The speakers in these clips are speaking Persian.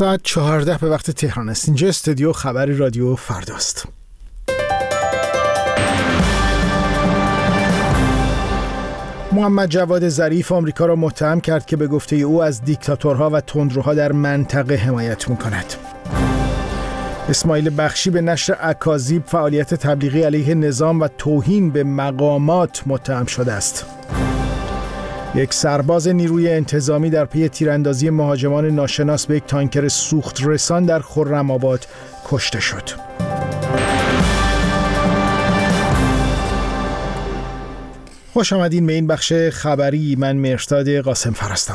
ساعت 14 به وقت تهران است. اینجا استودیو خبر رادیو فرداست. محمد جواد ظریف آمریکا را متهم کرد که به گفته او از دیکتاتورها و تندروها در منطقه حمایت می‌کند. اسماعیل بخشی به نشر اکاذیب فعالیت تبلیغی علیه نظام و توهین به مقامات متهم شده است. یک سرباز نیروی انتظامی در پی تیراندازی مهاجمان ناشناس به یک تانکر سوخت رسان در خرم‌آباد کشته شد. خوش آمدین به این بخش خبری. من مهرداد قاسم هستم.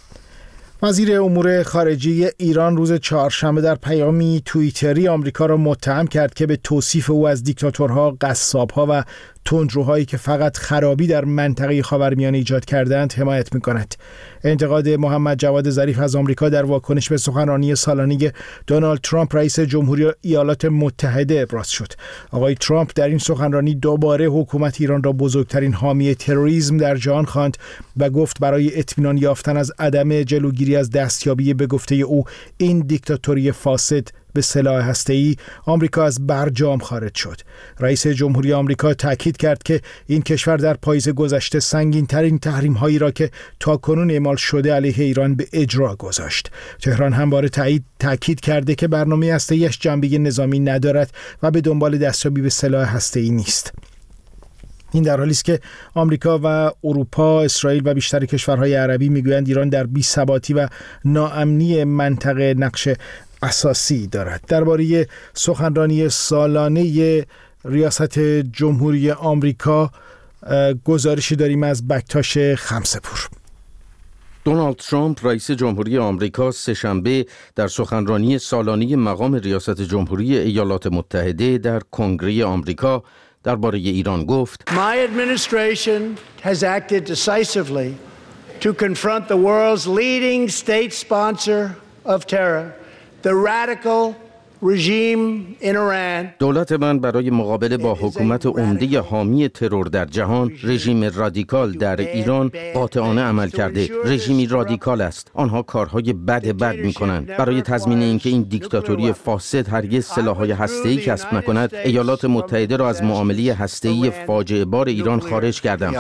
وزیر امور خارجه ایران روز چهارشنبه در پیامی توییتری آمریکا را متهم کرد که به توصیف او از دیکتاتورها، قصاب‌ها و تندروهایی که فقط خرابی در منطقه خاورمیانه ایجاد کردند حمایت می‌کند. انتقاد محمد جواد ظریف از آمریکا در واکنش به سخنرانی سالانه دونالد ترامپ رئیس جمهوری ایالات متحده ابراز شد. آقای ترامپ در این سخنرانی دوباره حکومت ایران را بزرگترین حامی تروریسم در جهان خواند و گفت برای اطمینان یافتن از عدم جلوگیری از دستیابی به گفته او این دیکتاتوری فاسد به سلاح هسته‌ای آمریکا از برجام خارج شد. رئیس جمهوری آمریکا تاکید کرد که این کشور در پاییز گذشته سنگین‌ترین تحریم‌هایی را که تاکنون اعمال شده علیه ایران به اجرا گذاشت. تهران همواره تاکید کرده که برنامه هسته‌ایش جنبه نظامی ندارد و به دنبال دستیابی به سلاح هسته‌ای نیست. این در حالی است که آمریکا و اروپا، اسرائیل و بیشتر کشورهای عربی میگویند ایران در بی‌ثباتی و ناامنی منطقه نقش اساسی دارد. درباره سخنرانی سالانه ریاست جمهوری آمریکا گزارشی داریم از بکتاش خمسه‌پور. دونالد ترامپ رئیس جمهوری آمریکا سه‌شنبه در سخنرانی سالانه مقام ریاست جمهوری ایالات متحده در کنگره آمریکا درباره ایران گفت: My administration has acted decisively to confront the world's leading state sponsor of terror, the radical regime in Iran. دولت من برای مقابله با حکومت عمده حامی ترور در جهان، رژیم رادیکال در ایران قاطعانه عمل کرده. رژیمی رادیکال است. آنها کارهای بد می‌کنند. برای تضمین اینکه این دیکتاتوری فاسد هرگز سلاح‌های هسته‌ای کسب نکند، ایالات متحده را از معامله هسته‌ای فاجعه بار ایران خارج کردم.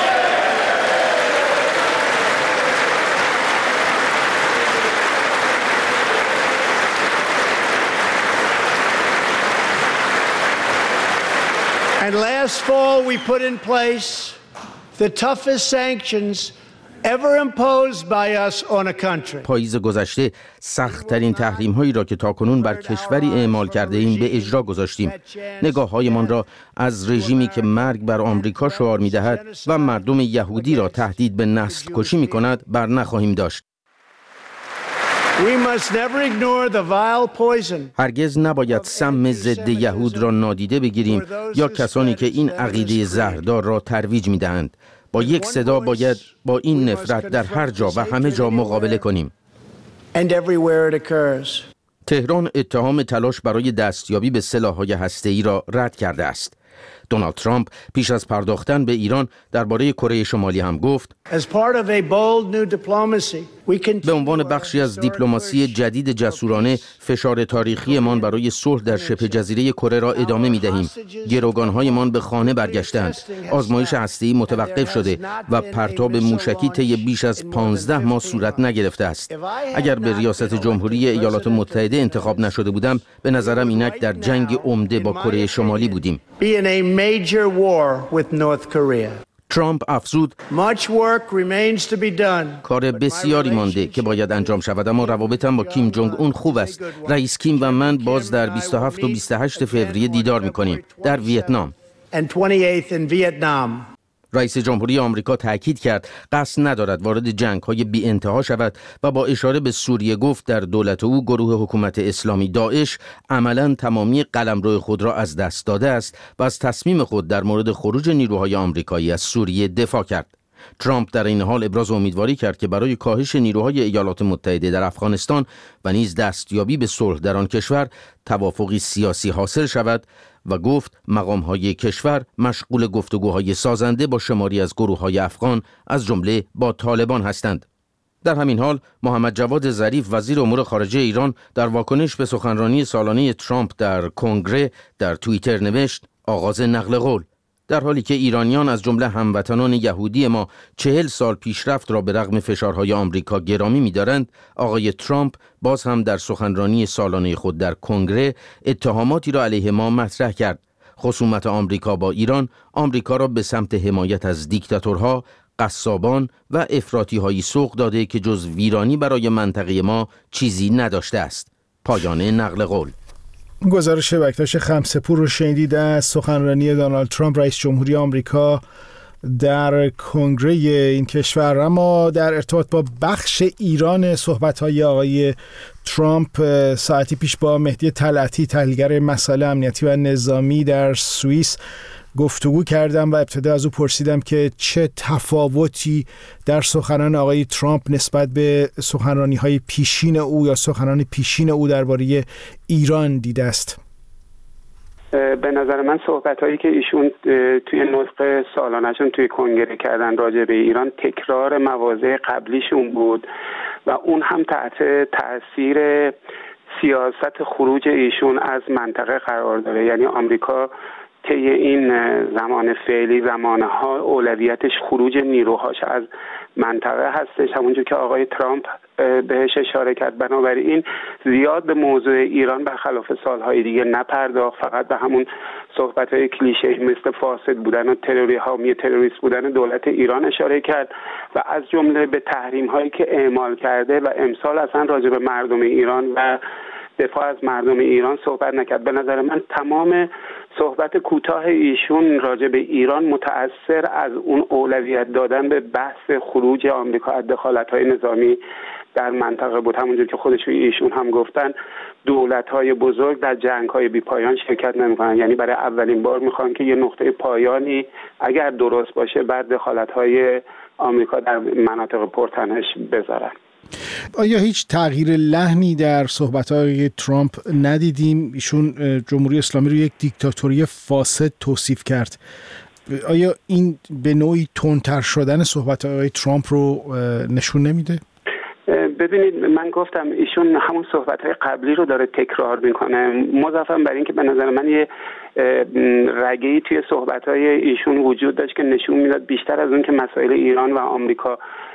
And last fall we put in place the toughest sanctions ever imposed by us on a country. پاییز گذشته سخت‌ترین تحریم‌هایی را که تاکنون بر کشوری اعمال کرده ایم به اجرا گذاشتیم. نگاه‌هایمان را از رژیمی که مرگ بر آمریکا شعار می‌دهد و مردم یهودی را تهدید به نسل کشی می‌کند بر نخواهیم داشت. We must never ignore the vile poison. هرگز نباید سم ضد یهود را نادیده بگیریم یا کسانی که این عقیده زهردار را ترویج می‌دهند. با یک صدا باید با این نفرت در هر جا و همه جا مقابله کنیم. And everywhere it occurs. تهران اتهام تلاش برای دستیابی به سلاح‌های هسته‌ای را رد کرده است. دونالد ترامپ پیش از پرداختن به ایران درباره کره شمالی هم گفت: به عنوان بخشی از دیپلماسی جدید جسورانه، فشار تاریخیمان برای صلح در شبه جزیره کره را ادامه می‌دهیم. گروگان‌هایمان به خانه برگشتند. آزمایش هسته‌ای متوقف شده و پرتاب موشکی طی بیش از 15 ماه صورت نگرفته است. اگر به ریاست جمهوری ایالات متحده انتخاب نشده بودم، به نظرم اینک در جنگ عمده با کره شمالی بودیم. Major war with North Korea. ترامپ افزود: Much work remains to be done. کار بسیاری مانده که باید انجام شود، اما روابطم با کیم جونگ اون خوب است. رئیس کیم و من باز در 27 و 28 فوریه دیدار می‌کنیم در ویتنام. And 28th in Vietnam. رئیس جمهوری آمریکا تاکید کرد قصد ندارد وارد جنگ‌های بی‌انتها شود و با اشاره به سوریه گفت در دولت او گروه حکومت اسلامی داعش عملاً تمامی قلمرو خود را از دست داده است و از تصمیم خود در مورد خروج نیروهای آمریکایی از سوریه دفاع کرد. ترامپ در این حال ابراز امیدواری کرد که برای کاهش نیروهای ایالات متحده در افغانستان و نیز دستیابی به صلح در آن کشور توافقی سیاسی حاصل شود و گفت مقام‌های کشور مشغول گفتگوهای سازنده با شماری از گروه‌های افغان از جمله با طالبان هستند. در همین حال محمد جواد ظریف وزیر امور خارجه ایران در واکنش به سخنرانی سالانه ترامپ در کنگره در توییتر نوشت آغاز نقل قول. در حالی که ایرانیان از جمله هموطنان یهودی ما 40 سال پیشرفت را به رغم فشارهای آمریکا گرامی می‌دارند، آقای ترامپ باز هم در سخنرانی سالانه خود در کنگره اتهاماتی را علیه ما مطرح کرد. خصومت آمریکا با ایران آمریکا را به سمت حمایت از دیکتاتورها، قصابان و افراطی‌هایی سوق داده که جز ویرانی برای منطقه ما چیزی نداشته است. پایان نقل قول. گزارش بکتاش خمسه‌پور رو شنیدید از سخنرانی دونالد ترامپ رئیس جمهوری آمریکا در کنگره این کشور. اما در ارتباط با بخش ایران صحبت‌های آقای ترامپ ساعتی پیش با مهدی طلعتی تحلیلگر مسائل امنیتی و نظامی در سوئیس گفتگو کردم و ابتدا از او پرسیدم که چه تفاوتی در سخنان آقای ترامپ نسبت به سخنرانی‌های پیشین او یا سخنان پیشین او درباره ایران دیده است. به نظر من صحبت‌هایی که ایشون توی نطق سالانه‌شون توی کنگره کردن راجع به ایران تکرار مواضع قبلیشون بود و اون هم تحت تأثیر سیاست خروج ایشون از منطقه قرار داره. یعنی آمریکا طی این زمان فعلی زمانها اولویتش خروج نیروهاش از منطقه هستش، همونجور که آقای ترامپ بهش اشاره کرد. بنابراین زیاد به موضوع ایران برخلاف سالهای دیگه نپرداخت، فقط به همون صحبت‌های کلیشه‌ای مثل فاسد بودن و حامی تروریست بودن دولت ایران اشاره کرد و از جمله به تحریم‌هایی که اعمال کرده و امسال اصلا راجع به مردم ایران و دفاع از مردم ایران صحبت نکرد. به نظر من تمام صحبت کوتاه ایشون راجع به ایران متأثر از اون اولویت دادن به بحث خروج آمریکا از دخالت‌های نظامی در منطقه بود. همونجور که خودشون ایشون هم گفتن دولت‌های بزرگ در جنگ‌های بی‌پایان شرکت نمی‌کنن، یعنی برای اولین بار می‌خوان که یه نقطه پایانی اگر درست باشه بعد دخالت‌های آمریکا در مناطق پرتنش بذارن. آیا هیچ تغییر لحنی در صحبت‌های ترامپ ندیدیم؟ ایشون جمهوری اسلامی رو یک دیکتاتوری فاسد توصیف کرد. آیا این به نوعی تندتر شدن صحبت‌های ترامپ رو نشون نمیده؟ ببینید من گفتم ایشون همون صحبت‌های قبلی رو داره تکرار میکنه، مضافاً بر این که به نظر من یه رگه‌ای توی صحبت‌های ایشون وجود داشت که نشون میداد بیشتر از اون که مسائل ایران و آمریکا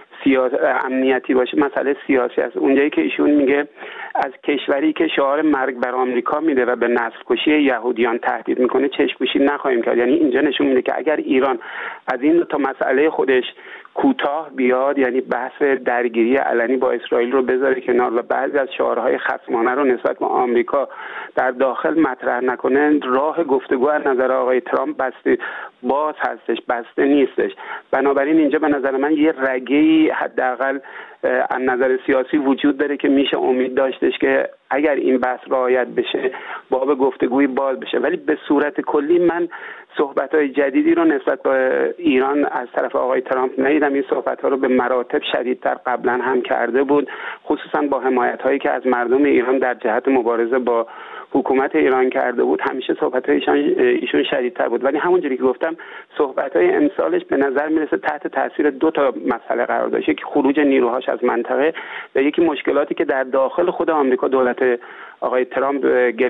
امنیتی باشه مسئله سیاسی است. اونجایی که ایشون میگه از کشوری که شعار مرگ بر آمریکا میده و به نسل کشی یهودیان تهدید میکنه چشم‌پوشی نخواهیم کرد. یعنی اینجا نشون میده که اگر ایران از این تا مسئله خودش کوتاه بیاد، یعنی بحث درگیری علنی با اسرائیل رو بذاره کنار و بعضی از شعارهای خصمانه رو نسبت به آمریکا در داخل مطرح نکنه، راه گفتگو از نظر آقای ترامپ باز هستش، بسته نیستش. بنابراین اینجا به نظر من یه رگه‌ای حداقل از نظر سیاسی وجود داره که میشه امید داشتش که اگر این بحث رعایت بشه باب گفتگوی باز بشه. ولی به صورت کلی من صحبت‌های جدیدی رو نسبت به ایران از طرف آقای ترامپ ندیدم. این صحبت‌ها رو به مراتب شدیدتر قبلا هم کرده بود، خصوصا با حمایت‌هایی که از مردم ایران در جهت مبارزه با حکومت ایران کرده بود. همیشه صحبت‌های ایشون شدیدتر بود، ولی همونجوری که گفتم صحبت‌های امسالش به نظر میرسه تحت تاثیر دو تا مسئله قرار داشته، یکی خروج نیروهاش از منطقه و یکی مشکلاتی که در داخل خود آمریکا دولت آقای ترامپ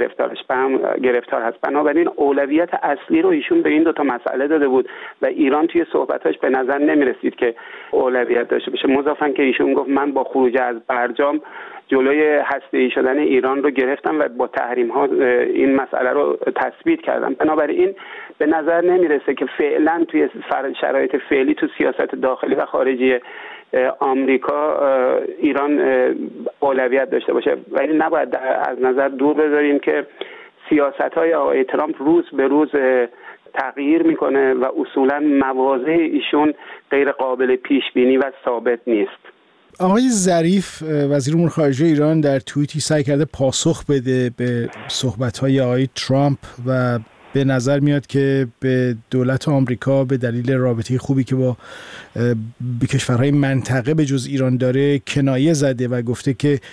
گرفتار هست. بنابراین اولویت اصلی رو ایشون به این دو تا مسئله داده بود و ایران توی صحبتاش به نظر نمی‌رسید که اولویت داشته باشه. مضافاً که ایشون گفت من با خروج از برجام جلوی هسته‌ای شدن ایران رو گرفتم و با تحریم‌ها این مسئله رو تثبیت کردم. بنابراین به نظر نمی‌رسه که فعلا توی شرایط فعلی تو سیاست داخلی و خارجی آمریکا ایران اولویت داشته باشه، ولی نباید از نظر دور بذاریم که سیاست‌های آقای ترامپ روز به روز تغییر میکنه و اصولاً مواضع ایشون غیر قابل پیش بینی و ثابت نیست. آقای ظریف وزیر امور خارجه ایران در توییتی سعی کرده پاسخ بده به صحبت‌های آقای ترامپ و به نظر میاد که به دولت آمریکا به دلیل رابطه خوبی که با کشورهای منطقه به جز ایران داره کنایه زده و گفته که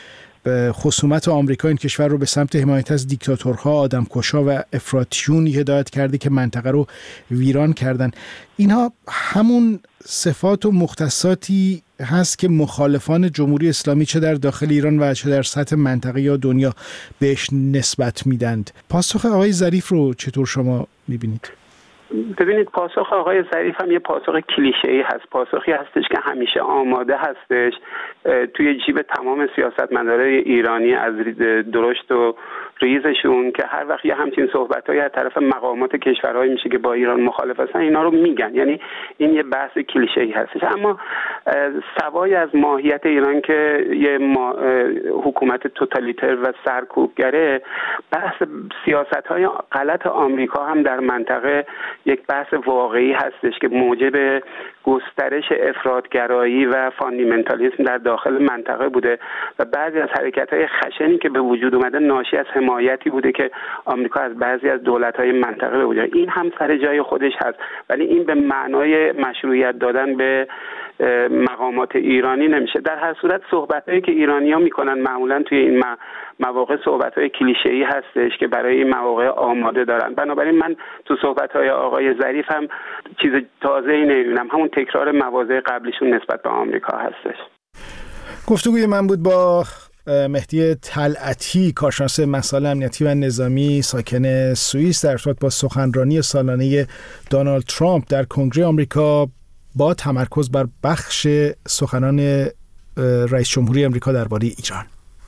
خصومت آمریکا این کشور رو به سمت حمایت از دیکتاتورها، آدمکشا و افراطیون هدایت کرده که منطقه رو ویران کردن. اینها همون صفات و مختصاتی هست که مخالفان جمهوری اسلامی چه در داخل ایران و چه در سطح منطقه یا دنیا بهش نسبت میدند. پاسخ آقای ظریف رو چطور شما میبینید؟ ببینید، پاسخ آقای ظریف هم یه پاسخ کلیشه‌ای هست، پاسخی هستش که همیشه آماده هستش توی جیب تمام سیاستمدارای ایرانی از درشت و ریزشون، که هر وقت یه همچین صحبتایی از طرف مقامات کشورهایی میشه که با ایران مخالف هستن اینا رو میگن. یعنی این یه بحث کلیشه‌ای هستش. اما سوای از ماهیت ایران که یه حکومت توتالیتر و سرکوبگره، بحث سیاست‌های غلط آمریکا هم در منطقه یک بحث واقعی هستش که موجب گسترش افراطگرایی و فاندامنتالیسم در داخل منطقه بوده و بعضی از حرکت‌های خشنی که به وجود اومده ناشی از حمایتی بوده که آمریکا از بعضی از دولت‌های منطقه به وجود. این هم سر جای خودش هست، ولی این به معنای مشروعیت دادن به مقامات ایرانی نمیشه. در هر صورت صحبتایی که ایرانی‌ها میکنن معمولا توی این مواقع صحبت‌های کلیشه‌ای هستش که برای این مواقع آماده دارن. بنابراین من تو صحبت‌های آقای ظریف هم چیز تازه‌ای نمی‌بینم، همون تکرار مواضع قبلیشون نسبت به آمریکا هستش. گفتگوی من بود با مهدی طلعتی، کارشناس مسائل امنیتی و نظامی ساکن سوئیس، در ارتباط با سخنرانی سالانه دونالد ترامپ در کنگره آمریکا با تمرکز بر بخش سخنان رئیس جمهوری آمریکا درباره ایران.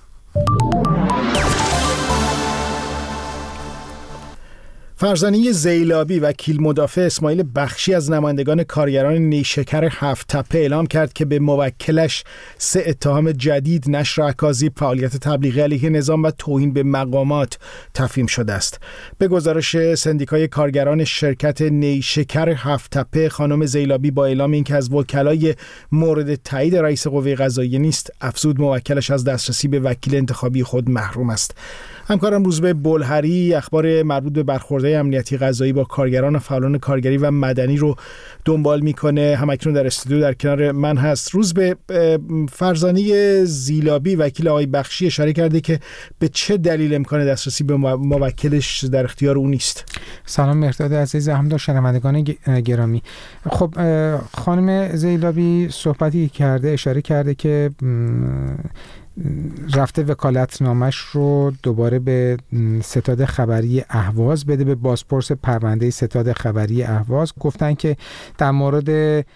فرزانه زیلابی، وکیل مدافع اسماعیل بخشی از نمایندگان کارگران نیشکر هفت تپه اعلام کرد که به موکلش 3 اتهام جدید، نشر اکاذیب، فعالیت تبلیغی علیه نظام و توهین به مقامات تفهیم شده است. به گزارش سندیکای کارگران شرکت نیشکر هفت تپه، خانم زیلابی با اعلام اینکه از وکلای مورد تایید رئیس قوه قضاییه نیست، افزود موکلش از دسترسی به وکیل انتخابی خود محروم است. همکارم روزبه بلهری اخبار مربوط به برخوردهای امنیتی قضایی با کارگران و فعالان کارگری و مدنی رو دنبال میکنه. همکنون در استودیو در کنار من هست. روزبه، فرزانه زیلابی وکیل آقای بخشی اشاره کرده که به چه دلیل امکان دسترسی به موکلش در اختیار او نیست. سلام مهرداد عزیز، همدار شنوندگان گرامی. خب خانم زیلابی صحبتی کرده، اشاره کرده که رفته وکالتنامش رو دوباره به ستاد خبری اهواز بده، به بازپرس پرونده ستاد خبری اهواز. گفتن که در مورد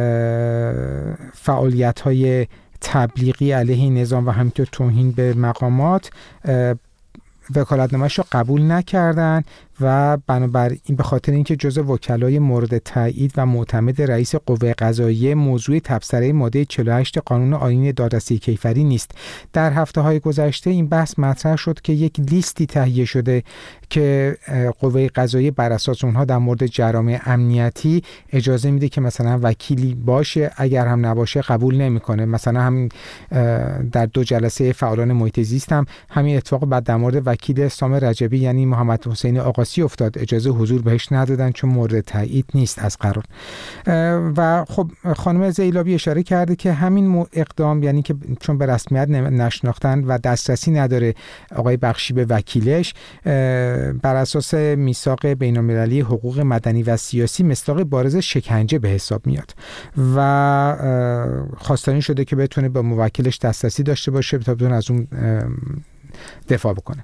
فعالیت‌های تبلیغی علیه نظام و همینطور توهین به مقامات وکالتنامه‌اش رو قبول نکردن و بنابراین به خاطر اینکه جزء وکلای مورد تایید و معتمد رئیس قوه قضاییه موضوع تبصره ماده 48 قانون آیین دادرسی کیفری نیست. در هفته‌های گذشته این بحث مطرح شد که یک لیستی تهیه شده که قوه قضاییه بر اساس اونها در مورد جرائم امنیتی اجازه میده که مثلا وکیلی باشه، اگر هم نباشه قبول نمیکنه. مثلا هم در 2 جلسه فعالان محیط زیست هم همین اتفاق بعد در مورد وکیل سام رجبی یعنی محمد حسین آقاسی افتاد، اجازه حضور بهش ندادن چون مورد تایید نیست از قرار. و خب خانم زیلابی اشاره کرده که همین اقدام، یعنی که چون به رسمیت نشناختن و دسترسی نداره آقای بخشی به وکیلش، بر اساس میثاق بین‌المللی حقوق مدنی و سیاسی مصداق بارز شکنجه به حساب میاد و خواستنی شده که بتونه به موکلش دسترسی داشته باشه تا بتونه از اون دفاع بکنه.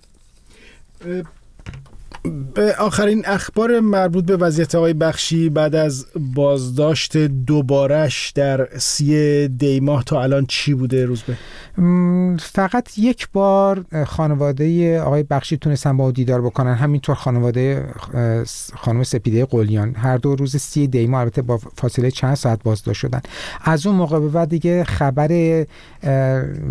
به آخرین اخبار مربوط به وضعیت آقای بخشی بعد از بازداشت دوبارش در 30 دی ماه تا الان چی بوده روزبه؟ فقط یک بار خانواده آقای بخشی تونستن با او دیدار بکنن، همینطور خانواده خانم سپیده قلیان. هر دو روز 30 دی ماه، البته با فاصله چند ساعت بازداشت شدن. از اون موقع به بعد دیگه خبر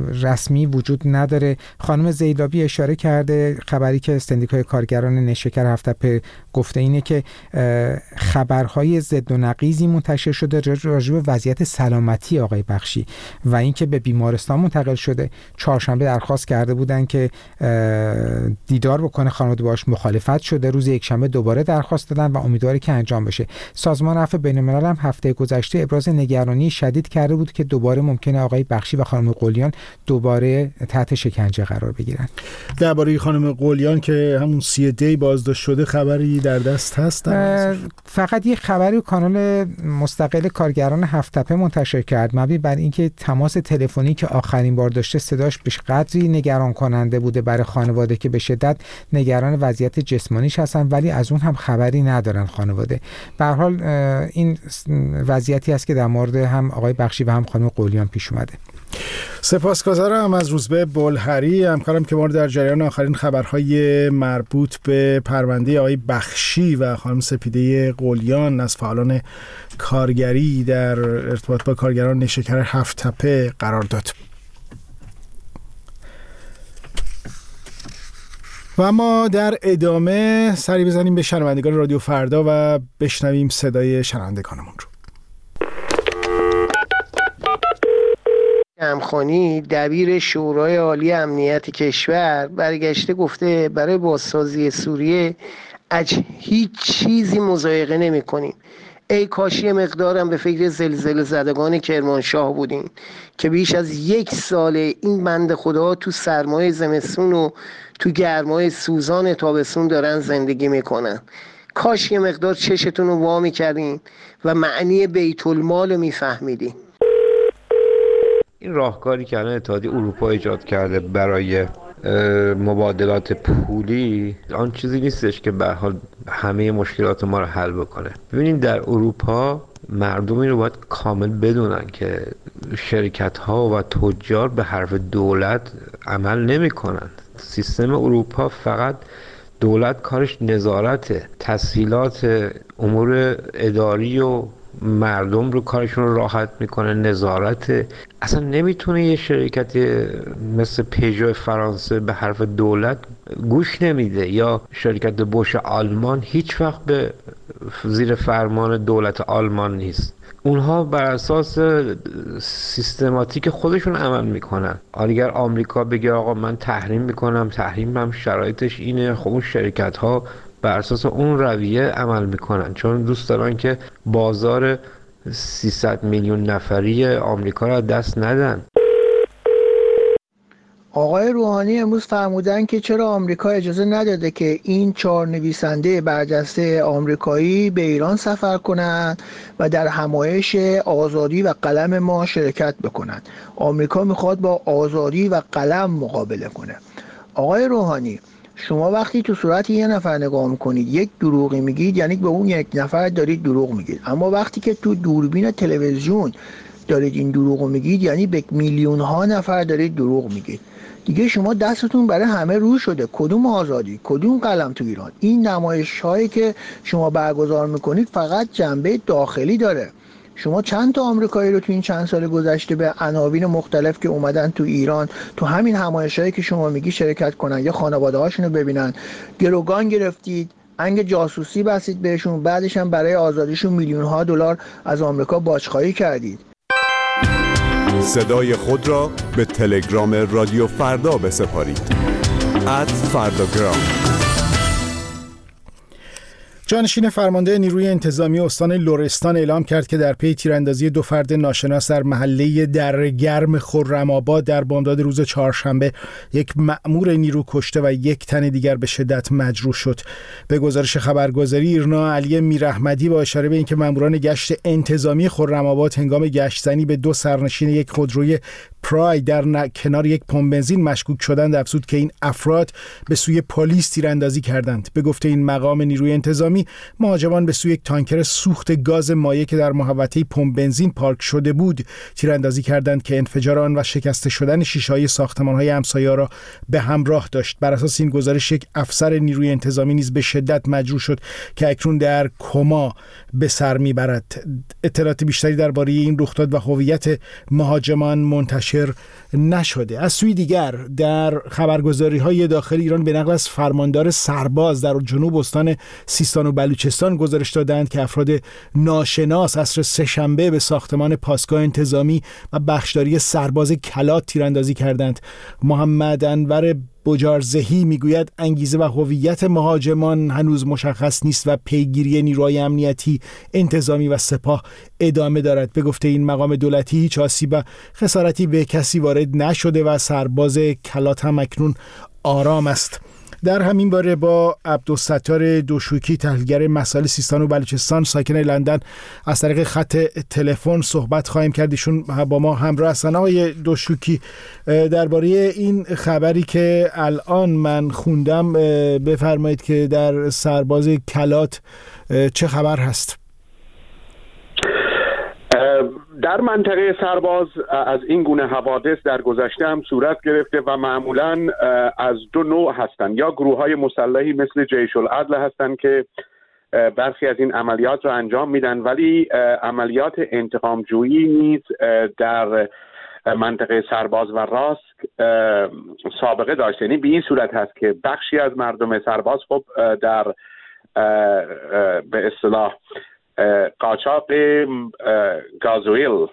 رسمی وجود نداره. خانم زیلابی اشاره کرده خبری که سندیکای کارگران نیشکر هفت‌تپه گفته اینه که خبرهای ضد و نقیضی منتشر شده راجع به وضعیت سلامتی آقای بخشی و اینکه به بیمارستان منتقل شده. چهارشنبه درخواست کرده بودن که دیدار بکنه، خانواده باهاش مخالفت شده. روز یکشنبه دوباره درخواست دادن و امیدواره که انجام بشه. سازمان عفو بین‌الملل هم هفته گذشته ابراز نگرانی شدید کرده بود که دوباره ممکنه آقای بخشی و خانم قلیان دوباره تحت شکنجه قرار بگیرن. درباره خانم قلیان که همون 30 دی بازداشت شده خبری در دست هست؟ فقط یک خبری کانال مستقل کارگران هفت‌تپه منتشر کرد مبنی بر اینکه تماس تلفنی که آخرین بار داشته صداش به قدری نگران کننده بوده برای خانواده که به شدت نگران وضعیت جسمانیش هستن، ولی از اون هم خبری ندارن خانواده. به هر حال این وضعیتی است که در مورد هم آقای بخشی و هم خانم قلیان پیش اومده. سپاسگزارم از روزبه بلهری همکارم که ما رو در جریان آخرین خبرهای مربوط به پرونده آقای بخشی و خانم سپیده قلیان از فعالان کارگری در ارتباط با کارگران نیشکر هفت‌تپه قرار داد. و اما در ادامه سری بزنیم به شنوندگان رادیو فردا و بشنویم صدای شنوندگانمون رو. امخانی دبیر شورای عالی امنیت کشور برگشته گفته برای بازسازی سوریه هیچ چیزی مضایقه نمی کنیم. ای کاشی مقدارم به فکر زلزله زدگان کرمانشاه بودیم که بیش از 1 ساله این بنده خدا تو سرمای زمستون و تو گرمای سوزان تابستون دارن زندگی میکنن. کاش یه مقدار چشتون رو وا میکردین و معنی بیت المال رو میفهمیدین. این راهکاری که الان اتحادیه اروپا ایجاد کرده برای مبادلات پولی آن چیزی نیستش که به حال همه مشکلات ما رو حل بکنه. ببینید در اروپا مردم این رو باید کامل بدونن که شرکت ها و تجار به حرف دولت عمل نمی کنن. سیستم اروپا فقط دولت کارش نظارته، تسهیلات امور اداری و مردم رو کارشون رو راحت میکنه، نظارت. اصلا نمیتونه یه شرکتی مثل پیژو فرانسه به حرف دولت گوش نمیده، یا شرکت بوش آلمان هیچ وقت به زیر فرمان دولت آلمان نیست. اونها بر اساس سیستماتیک خودشون عمل میکنن. اگر آمریکا بگه آقا من تحریم میکنم، تحریم هم شرایطش اینه، خب اون شرکت ها بر اساس اون رویه عمل میکنن، چون دوست دارن که بازار 300 میلیون نفری آمریکا را دست ندن. آقای روحانی امروز فرمودن که چرا آمریکا اجازه نداده که این 4 نویسنده برجسته آمریکایی به ایران سفر کنند و در همایش آزادی و قلم ما شرکت بکنند. آمریکا میخواد با آزادی و قلم مقابله کنه. آقای روحانی، شما وقتی تو صورت یه نفر نگاه میکنید یک دروغی میگید، یعنی به اون یک نفر دارید دروغ میگید. اما وقتی که تو دوربین تلویزیون دارید این دروغو میگید، یعنی به میلیون ها نفر دارید دروغ میگید. دیگه شما دستتون برای همه رو شده. کدوم آزادی، کدوم قلم تو ایران؟ این نمایش هایی که شما برگزار میکنید فقط جنبه داخلی داره. شما چند تا آمریکایی رو تو این چند سال گذشته به عناوین مختلف که اومدن تو ایران تو همین همایشایی که شما میگی شرکت کنن یا خانواده هاشون رو ببینن گروگان گرفتید، انگ جاسوسی بستید بهشون، بعدش هم برای آزادیشون میلیون ها دلار از آمریکا باجخواهی کردید. صدای خود را به تلگرام رادیو فردا بسپارید. @فرداگرام. جانشین فرمانده نیروی انتظامی استان لرستان اعلام کرد که در پی تیراندازی 2 فرد ناشناس در محله درگرم خرم‌آباد در بامداد روز چهارشنبه یک مأمور نیرو کشته و 1 تن دیگر به شدت مجروح شد. به گزارش خبرگزاری ایرنا علی میراحمدی با اشاره به اینکه مأموران گشت انتظامی خرم‌آباد هنگام گشتزنی به 2 سرنشین یک خودروی پراید در کنار یک پمپ بنزین مشکوک شدند، افزود که این افراد به سوی پلیس تیراندازی کردند. به گفته این مقام نیروی انتظامی انتظامی مهاجمان به سوی یک تانکر سوخت گاز مایع که در محوطه پمپ بنزین پارک شده بود تیراندازی کردند که انفجار آن و شکسته شدن شیشه‌های ساختمان‌های همسایه را به همراه داشت. بر اساس این گزارش یک افسر نیروی انتظامی نیز به شدت مجروح شد که اکنون در کما به سر میبرد. اطلاعات بیشتری درباره این رخداد و هویت مهاجمان منتشر نشده. از سوی دیگر در خبرگزاری‌های داخل ایران به نقل از فرماندار سرباز در جنوب استان سیستان و بلوچستان گزارش دادند که افراد ناشناس عصر سه‌شنبه به ساختمان پاسگاه انتظامی و بخشداری سرباز کلات تیراندازی کردند. محمد انور بجارزهی میگوید انگیزه و هویت مهاجمان هنوز مشخص نیست و پیگیری نیروهای امنیتی، انتظامی و سپاه ادامه دارد. به گفته این مقام دولتی هیچ آسیب و خسارتی به کسی وارد نشده و سرباز کلات هم اکنون آرام است. در همین باره با عبدالستار دوشوکی تحلیلگر مسائل سیستان و بلوچستان ساکن لندن از طریق خط تلفن صحبت خواهیم کرد. ایشون با ما همراه هستن. آقای دوشوکی، درباره این خبری که الان من خوندم بفرمایید که در سرباز کلات چه خبر هست؟ در منطقه سرباز از این گونه حوادث در گذشته هم صورت گرفته و معمولاً از دو نوع هستند. یا گروه‌های مسلحی مثل جیش العدل هستند که برخی از این عملیات را انجام میدن، ولی عملیات انتقام جویی نیز در منطقه سرباز و راسک سابقه داشته. یعنی به این صورت هست که بخشی از مردم سرباز خب در به اصطلاح قاچاق گازوئیل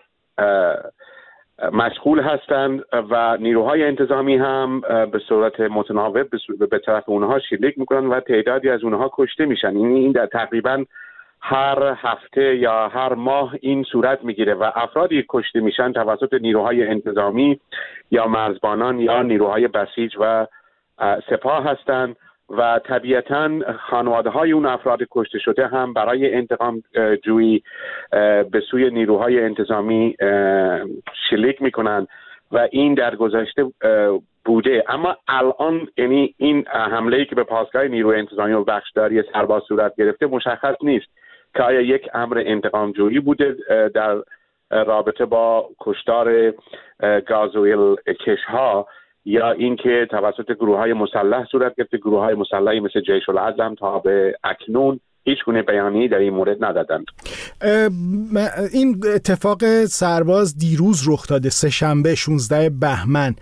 مشغول هستند و نیروهای انتظامی هم به صورت متناوب به طرف اونها شلیک میکنن و تعدادی از اونها کشته میشن. این در تقریبا هر هفته یا هر ماه این صورت میگیره و افرادی کشته میشن توسط نیروهای انتظامی یا مرزبانان یا نیروهای بسیج و سپاه هستند و طبیعتاً خانواده‌های اون افراد کشته شده هم برای انتقام جویی به سوی نیروهای انتظامی شلیک میکنن و این در گذشته بوده. اما الان یعنی این حمله‌ای که به پاسگاه نیروی انتظامی و بخشداری سرباز صورت گرفته مشخص نیست که آیا یک امر انتقام جویی بوده در رابطه با کشتار گازوئیل کشها یا اینکه توسط گروه‌های مسلح صورت گرفته. گروه‌های مسلحی مثل جیش العدل هم تا به اکنون هیچ گونه بیانیه‌ای در این مورد ندادند. این اتفاق سرباز دیروز رخ داده، سه‌شنبه 16 بهمن.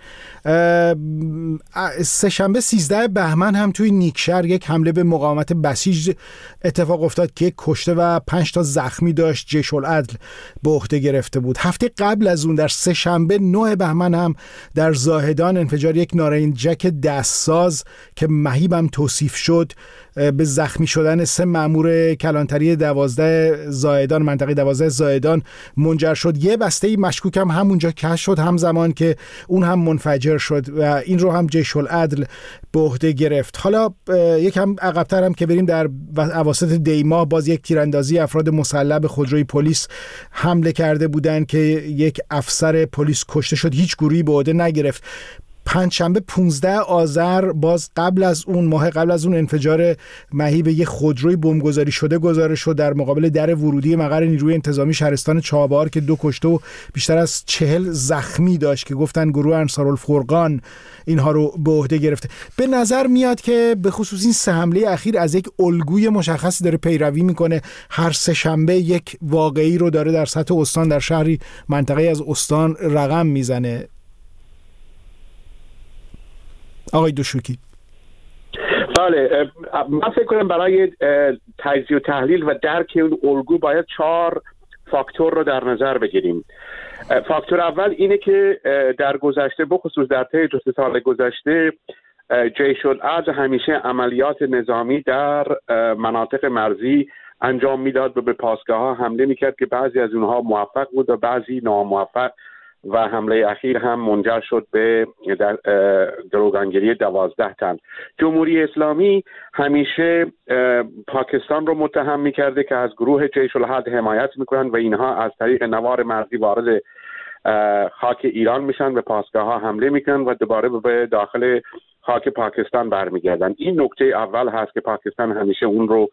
سه‌شنبه 13 بهمن هم توی نیکشهر یک حمله به مقاومت بسیج اتفاق افتاد که یک کشته و 5 تا زخمی داشت. جیش العدل به عهده گرفته بود. هفته قبل از اون در سه‌شنبه 9 بهمن هم در زاهدان انفجار یک نارنجک دستساز که مهیب هم توصیف شد به زخمی شدن 3 مأمور کلانتری 12 زاهدان، منطقه 12 زاهدان منجر شد. یه بسته مشکوک هم همونجا کشف شد همزمان که اون هم منفجر شد و این رو هم جیش العدل به عهده گرفت. حالا یکم عقب‌تر هم که بریم، در اواسط دی‌ماه باز یک تیراندازی افراد مسلح به خودروی پلیس حمله کرده بودند که یک افسر پلیس کشته شد. هیچ گروهی به عهده نگرفت. پنجشنبه 15 آذر باز قبل از اون انفجار مهیب یک خودروی بمبگذاری شده گزارش شد در مقابل در ورودی مقر نیروی انتظامی شهرستان چابهار که 2 کشته و بیشتر از 40 زخمی داشت که گفتن گروه انصارالفرقان اینها رو به عهده گرفته. به نظر میاد که به خصوص این 3 حمله اخیر از یک الگوی مشخصی داره پیروی میکنه. هر سه‌شنبه یک واقعی رو داره در سطح استان، در شهری منطقه از استان رقم میزنه. آقای دوشوکی. بله، من فکر کنم برای تجزیه و تحلیل و درک اون الگو باید 4 فاکتور رو در نظر بگیریم. فاکتور اول اینه که در گذشته، بخصوص در طی 2 سال گذشته، جیش العدل همیشه عملیات نظامی در مناطق مرزی انجام میداد و به پاسگاه‌ها حمله میکرد که بعضی از اونها موفق بود و بعضی ناموفق و حمله اخیر هم منجر شد به گروگانگیری 12 تن. جمهوری اسلامی همیشه پاکستان رو متهم میکرده که از گروه جیش العدل حمایت میکنن و اینها از طریق نوار مرزی وارد خاک ایران میشن و پاسگاه ها حمله میکنن و دوباره به داخل خاک پاکستان برمیگردن. این نکته اول هست که پاکستان همیشه اون رو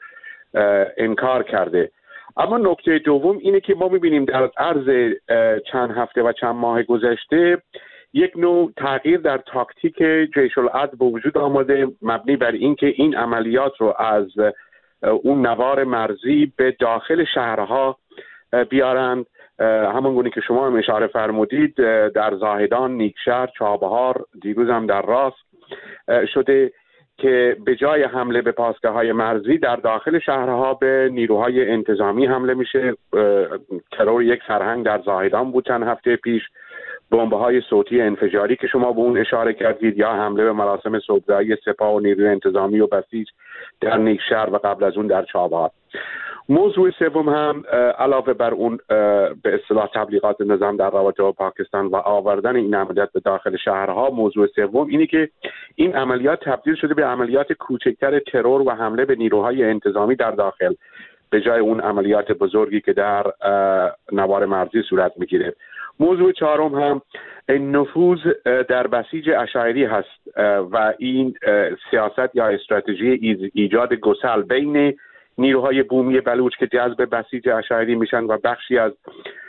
انکار کرده. اما نکته دوم اینه که ما می‌بینیم در عرض چند هفته و چند ماه گذشته یک نوع تغییر در تاکتیک جیش العدل به وجود آمده، مبنی بر اینکه این عملیات رو از اون نوار مرزی به داخل شهرها بیارند. همونگونه که شما هم اشاره فرمودید در زاهدان، نیکشهر، چابهار، دیروز هم در راست شده که به جای حمله به پاسگاه‌های مرزی در داخل شهرها به نیروهای انتظامی حمله میشه. ترور یک سرهنگ در زاهدان بود چند هفته پیش، بمب‌های صوتی انفجاری که شما به اون اشاره کردید، یا حمله به مراسم صبحگاهی سپاه و نیروی انتظامی و بسیج در نیکشهر و قبل از اون در چابهار. موضوع سوم هم علاوه بر اون به اصطلاح تبلیغات نظام در رابطه با پاکستان و آوردن این عملیات به داخل شهرها، موضوع سوم اینه که این عملیات تبدیل شده به عملیات کوچکتر ترور و حمله به نیروهای انتظامی در داخل به جای اون عملیات بزرگی که در نوار مرزی صورت میگیره. موضوع چهارم هم نفوذ در بسیج اشاعری هست و این سیاست یا استراتژی ایجاد گسل بین نیروهای بومی بلوچ که جذب بسیج اشاعری میشن و بخشی از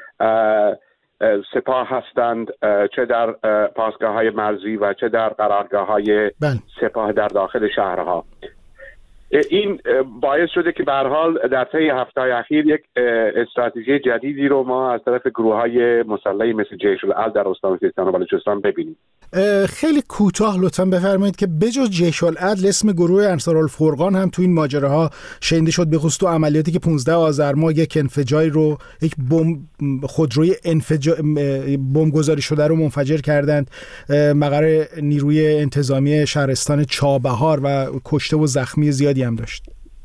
سپاه هستند، چه در پاسگاه‌های مرزی و چه در قرارگاه‌های سپاه در داخل شهرها. این باعث شده که به هر حال در طی هفته‌های اخیر یک استراتژی جدیدی رو ما از طرف گروه‌های مسلحی مثل جیش العدل در استان سیستان و بلوچستان ببینیم. خیلی کوتاه لطفاً بفرمایید که بجز جیش العدل اسم گروه انصارالفرقان هم تو این ماجراها شنیده شد، به خصوص تو عملیاتی که 15 آذر ماه یک انفجاری رو، یک خودروی بمبگذاری شده رو منفجر کردند مقر نیروی انتظامی شهرستان چابهار و کشته و زخمی زیادی هم داشت.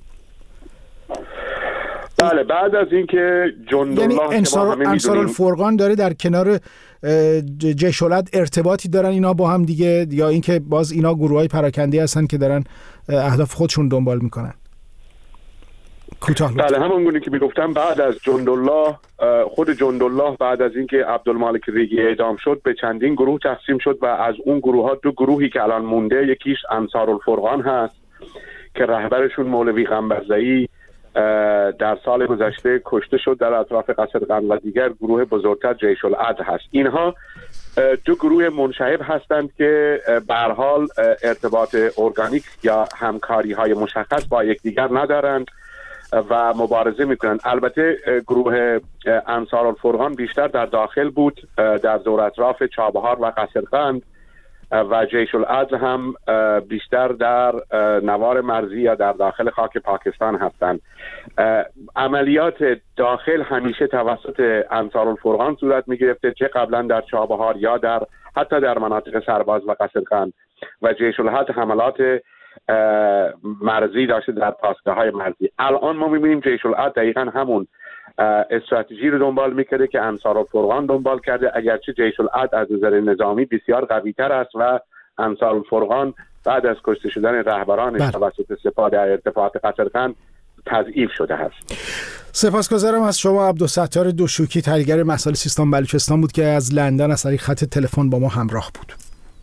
بله، بعد از اینکه جندالله یعنی انصارالفرقان داره در کنار جیش العدل ارتباطی دارن اینا با هم دیگه، یا اینکه باز اینا گروه‌های پراکنده هستن که دارن اهداف خودشون دنبال میکنن؟ بله، همونگونه که میگفتم بعد از جندالله، خود جندالله بعد از اینکه عبدالمالک ریگی اعدام شد به چندین گروه تقسیم شد و از اون گروه ها دو گروهی که الان مونده، یکیش انصارالفرقان هست که رهبرشون مولوی قنبرزئی در سال گذشته کشته شد در اطراف قصرقند، و دیگر گروه بزرگتر جیش العدل هست. اینها دو گروه منشعب هستند که به هر حال ارتباط ارگانیک یا همکاری های مشخص با یکدیگر ندارند و مبارزه میکنند. البته گروه انصارالفرقان بیشتر در داخل بود، در دور اطراف چابهار و قصرقند، و جیش العدل هم بیشتر در نوار مرزی یا در داخل خاک پاکستان هستند. عملیات داخل همیشه توسط انصارالفرقان صورت می گرفته، چه قبلا در چابهار یا حتی در مناطق سرباز و قصرقند، و جیش العدل حملات مرزی داشته در پاسگاه‌های مرزی. الان ما می‌بینیم جیش العدل دقیقاً همون استراتژی رو دنبال می‌کرده که انصارالفرقان دنبال کرده، اگرچه جیش العدل از نظر نظامی بسیار قوی‌تر است و انصارالفرقان بعد از کشته شدن رهبرانش توسط سپاه در ارتفاعات قصرقند تضعیف شده است. سپاسگزارم از شما. عبدالستار دوشوکی، تحلیلگر مسائل سیستان بلوچستان بود که از لندن از طریق خط تلفن با ما همراه بود.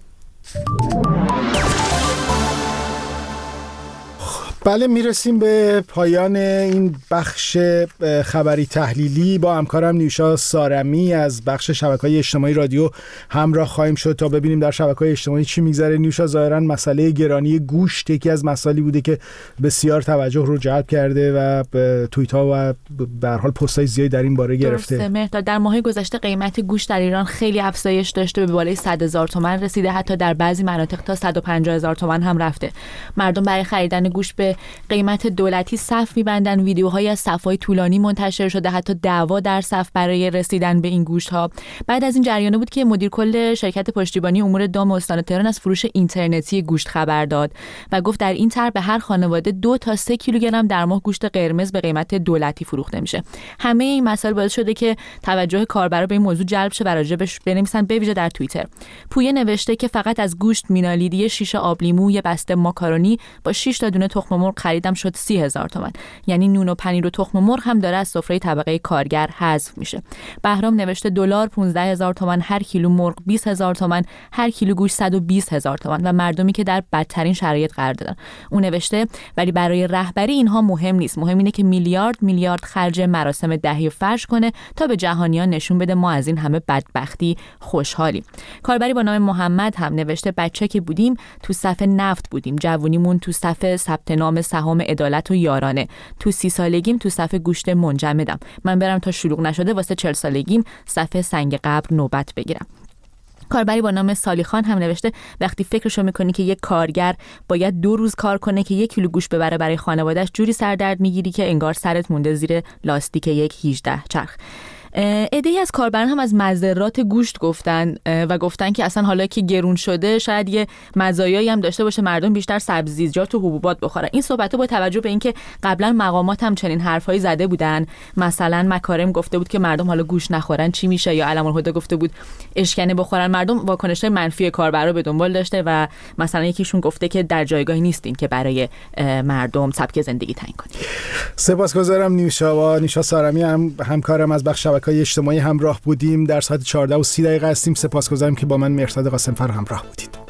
بله، میرسیم به پایان این بخش خبری تحلیلی. با همکارم نیوشا سارمی از بخش شبکه‌های اجتماعی رادیو همراه خواهیم شد تا ببینیم در شبکه‌های اجتماعی چی میگذره. نیوشا، ظاهراً مسئله گرانی گوشت یکی از مسائلی بوده که بسیار توجه رو جلب کرده و توییت‌ها و به هر حال پست‌های زیادی در این باره گرفته. درسته مهرداد، در ماه گذشته قیمت گوشت در ایران خیلی افزایش داشته، به بالای 100,000 تومان رسیده، حتی در بعضی مناطق تا 150,000 تومان هم رفته. مردم برای خریدن گوشت به قیمت دولتی صف می‌بندن. ویدیوهایی از صف‌های طولانی منتشر شده، حتی دعوا در صف برای رسیدن به این گوشت‌ها. بعد از این جریان بود که مدیر کل شرکت پشتیبانی امور دام استان تهران از فروش اینترنتی گوشت خبر داد و گفت در این طرح به هر خانواده 2 تا 3 کیلوگرم در ماه گوشت قرمز به قیمت دولتی فروخته میشه. همه این مسائل باعث شده که توجه کاربرا به این موضوع جلب شه و راجبش بنویسن، به ویژه در توییتر. پویه نوشته که فقط از گوشت مینالید، یه شیشه آب لیمو، یه بسته ماکارونی با 6 تا دونه تخم مرغ خریدم شد 30,000 تومان. یعنی نون و پنیر و تخم مرغ هم داره از سفره طبقه کارگر حذف میشه. بهرام نوشته دلار 15,000 تومان، هر کیلو مرغ 20,000 تومان، هر کیلو گوشت 120,000 تومان و مردمی که در بدترین شرایط قرار دارن. اون نوشته ولی برای رهبری اینها مهم نیست، مهم اینه که میلیارد خرج مراسم دهی و فرش کنه تا به جهانیان نشون بده ما از این همه بدبختی خوشحالیم. کاربری با نام محمد هم نوشته بچه که بودیم تو صف نفت بودیم، جوونیمون تو صف ثبت نام سهام عدالت و یارانه، تو 30 سالگیم تو صف گوشت منجمدم، من برم تا شلوغ نشده واسه 40 سالگیم صف سنگ قبر نوبت بگیرم. کاربری با نام سالیخان هم نوشته وقتی فکرشو میکنی که یک کارگر باید 2 روز کار کنه که 1 کیلو گوشت ببره برای خانواده‌اش، جوری سردرد میگیری که انگار سرت مونده زیر لاستیک یک 18 چرخ. عده‌ای از کاربران هم از مضرات گوشت گفتن و گفتن که اصلا حالا که گرون شده شاید یه مزایایی هم داشته باشه مردم بیشتر سبزیجات و حبوبات بخورن. این صحبت‌ها با توجه به اینکه قبلا مقامات هم چنین حرفایی زده بودن، مثلا مکارم گفته بود که مردم حالا گوشت نخورن چی میشه، یا علم الهدی گفته بود اشکنه بخورن، مردم واکنش‌های منفی کاربرا به دنبال داشته و مثلا یکیشون گفته که در جایگاهی نیستین که برای مردم سبک زندگی تعیین کنید. سپاسگزارم نیشا سارمی، همکارم از بخش شبکه‌های اجتماعی همراه بودیم. در ساعت 14:30 هستیم. سپاسگزارم که با من مهرداد قاسمفر همراه بودید.